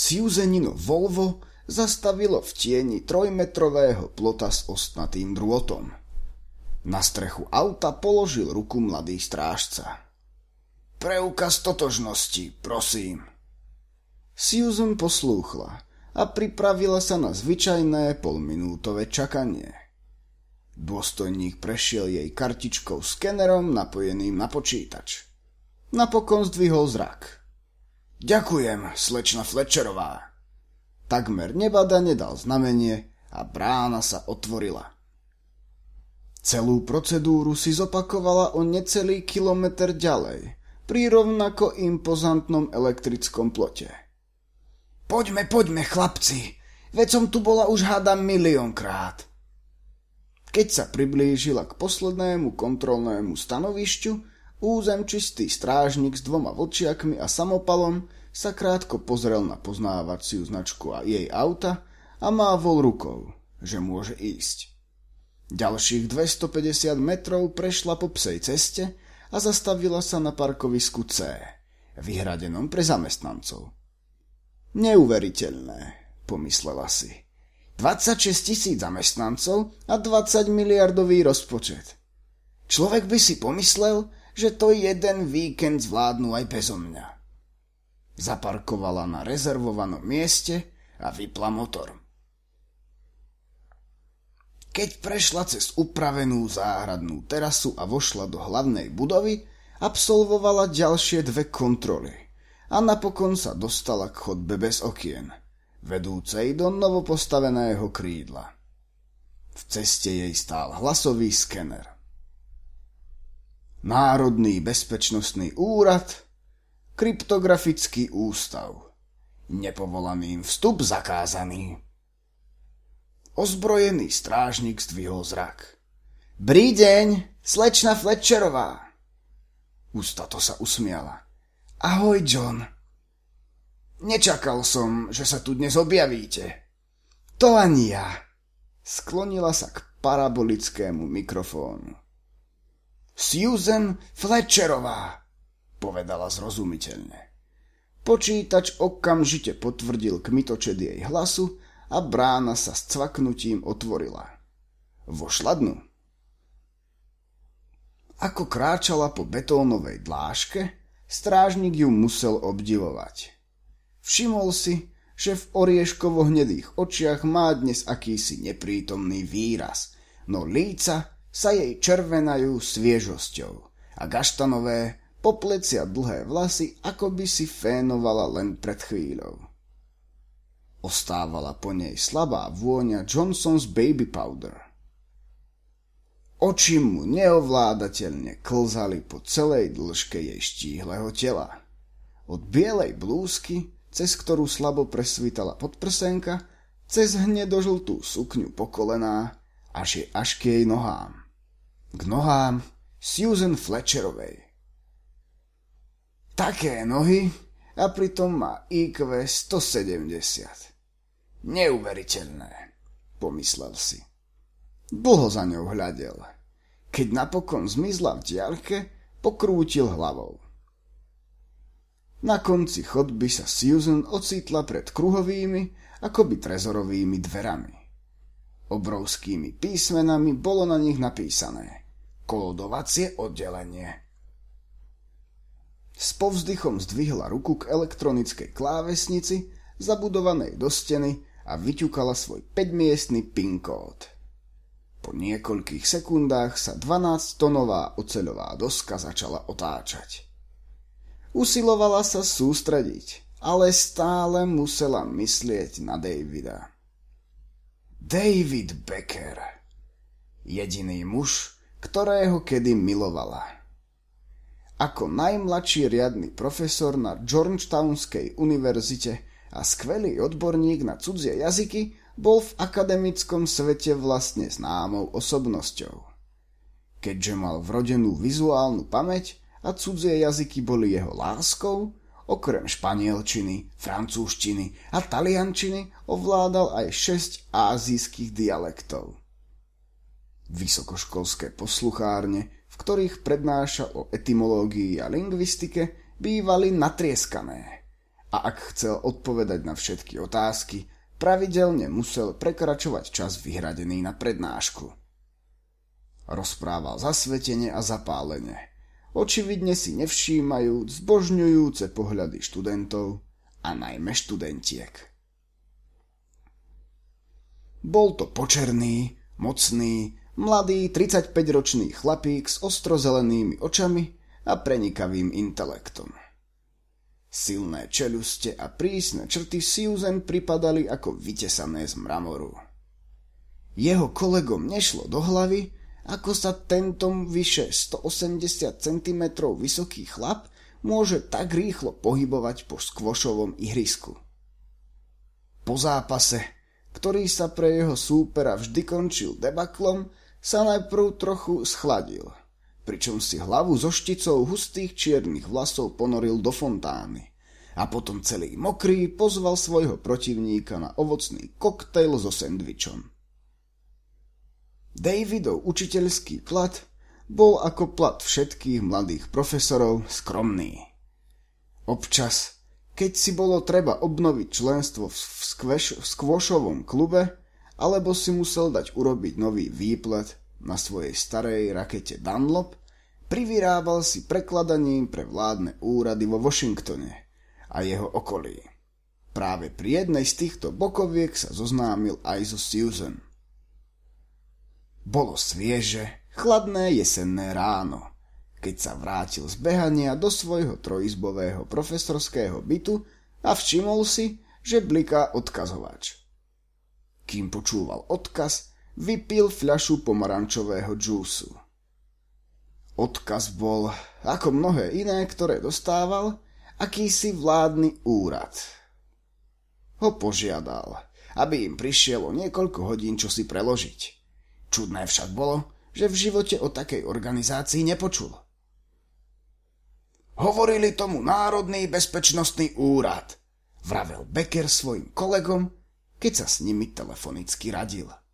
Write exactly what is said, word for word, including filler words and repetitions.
Susanino Volvo zastavilo v tieni trojmetrového plota s ostnatým drôtom. Na strechu auta položil ruku mladý strážca. Preukaz totožnosti, prosím. Susan poslúchla a pripravila sa na zvyčajné polminútové čakanie. Dôstojník prešiel jej kartičkou skenerom napojeným na počítač. Napokon zdvihol zrak. Ďakujem, slečna Fletcherová. Takmer nebadane dal znamenie a brána sa otvorila. Celú procedúru si zopakovala o necelý kilometr ďalej, pri rovnako impozantnom elektrickom plote. Poďme, poďme, chlapci, veď som tu bola už hádam miliónkrát. Keď sa priblížila k poslednému kontrolnému stanovišťu, územčistý strážnik s dvoma vlčiakmi a samopalom sa krátko pozrel na poznávaciu značku a jej auta a mávol rukou, že môže ísť. Ďalších dvestopäťdesiat metrov prešla po psej ceste a zastavila sa na parkovisku C, vyhradenom pre zamestnancov. Neuveriteľné, pomyslela si. dvadsaťšesť tisíc zamestnancov a dvadsať miliardový rozpočet. Človek by si pomyslel, že to jeden víkend zvládnu aj bezo mňa. Zaparkovala na rezervovanom mieste a vypla motor. Keď prešla cez upravenú záhradnú terasu a vošla do hlavnej budovy, absolvovala ďalšie dve kontroly a napokon sa dostala k chodbe bez okien, vedúcej do novopostaveného krídla. V ceste jej stál hlasový skener. Národný bezpečnostný úrad, kryptografický ústav. Nepovolaným vstup zakázaný. Ozbrojený strážnik zdvihol zrak. Brý deň, slečna Fletcherová. Ústato sa usmiala. Ahoj, John. Nečakal som, že sa tu dnes objavíte. To ani ja. Sklonila sa k parabolickému mikrofónu. Susan Fletcherová, povedala zrozumiteľne. Počítač okamžite potvrdil kmitočet jej hlasu a brána sa s cvaknutím otvorila. Vošla dnu. Ako kráčala po betónovej dláške, strážnik ju musel obdivovať. Všimol si, že v orieškovo-hnedých očiach má dnes akýsi neprítomný výraz, no líca sa jej červenajú sviežosťou a gaštanové, po plecia dlhé vlasy ako by si fénovala len pred chvíľou. Ostávala po nej slabá vôňa Johnson's baby powder. Oči mu neovládateľne klzali po celej dĺžke jej štíhleho tela. Od bielej blúzky, cez ktorú slabo presvítala podprsenka, cez hnedožltú sukňu po kolená, až je až k jej nohám. K nohám Susan Fletcherovej. Také nohy a pritom má í kvé stosedemdesiat. Neuveriteľné, pomyslel si. Dlho za ňou hľadel. Keď napokon zmizla v diaľke, pokrútil hlavou. Na konci chodby sa Susan ocitla pred kruhovými, akoby trezorovými dverami. Obrovskými písmenami bolo na nich napísané kódovacie oddelenie. S povzdychom zdvihla ruku k elektronickej klávesnici, zabudovanej do steny, a vyťukala svoj päťmiestny PIN kód. Po niekoľkých sekundách sa dvanásťtonová oceľová doska začala otáčať. Usilovala sa sústrediť, ale stále musela myslieť na Davida. David Becker. Jediný muž, ktorého kedy milovala. Ako najmladší riadny profesor na Georgetownskej univerzite a skvelý odborník na cudzie jazyky, bol v akademickom svete vlastne známou osobnosťou. Keďže mal vrodenú vizuálnu pamäť a cudzie jazyky boli jeho láskou, okrem španielčiny, francúzštiny a taliančiny ovládal aj šesť ázijských dialektov. Vysokoškolské posluchárne, v ktorých prednáša o etymológii a lingvistike, bývali natrieskané a ak chcel odpovedať na všetky otázky, pravidelne musel prekračovať čas vyhradený na prednášku. Rozprával zasvetene a zapálene, očividne si nevšímajúc zbožňujúce pohľady študentov a najmä študentiek. Bol to počerný, mocný, mladý tridsaťpäťročný chlapík s ostrozelenými očami a prenikavým intelektom. Silné čeľuste a prísne črty Susan pripadali ako vytesané z mramoru. Jeho kolegom nešlo do hlavy, ako sa tento vyše stoosemdesiat centimetrov vysoký chlap môže tak rýchlo pohybovať po skvošovom ihrisku. Po zápase, ktorý sa pre jeho súpera vždy končil debaklom, sa najprv trochu schladil, pričom si hlavu so šticou hustých čiernych vlasov ponoril do fontány a potom celý mokrý pozval svojho protivníka na ovocný koktejl so sendvičom. Davidov učiteľský plat bol ako plat všetkých mladých profesorov skromný. Občas, keď si bolo treba obnoviť členstvo v skvošovom klube, alebo si musel dať urobiť nový výplet na svojej starej rakete Dunlop, privyrábal si prekladaním pre vládne úrady vo Washingtone a jeho okolí. Práve pri jednej z týchto bokoviek sa zoznámil aj so Susan. Bolo svieže, chladné jesenné ráno, keď sa vrátil z behania do svojho trojizbového profesorského bytu a všimol si, že bliká odkazovač. Kým počúval odkaz, vypil fľašu pomarančového džúsu. Odkaz bol, ako mnohé iné, ktoré dostával, akýsi vládny úrad. Ho požiadal, aby im prišiel o niekoľko hodín čosi preložiť. Čudné však bolo, že v živote o takej organizácii nepočul. Hovorili tomu Národný bezpečnostný úrad, vravel Becker svojim kolegom, keď sa s nimi telefonicky radil.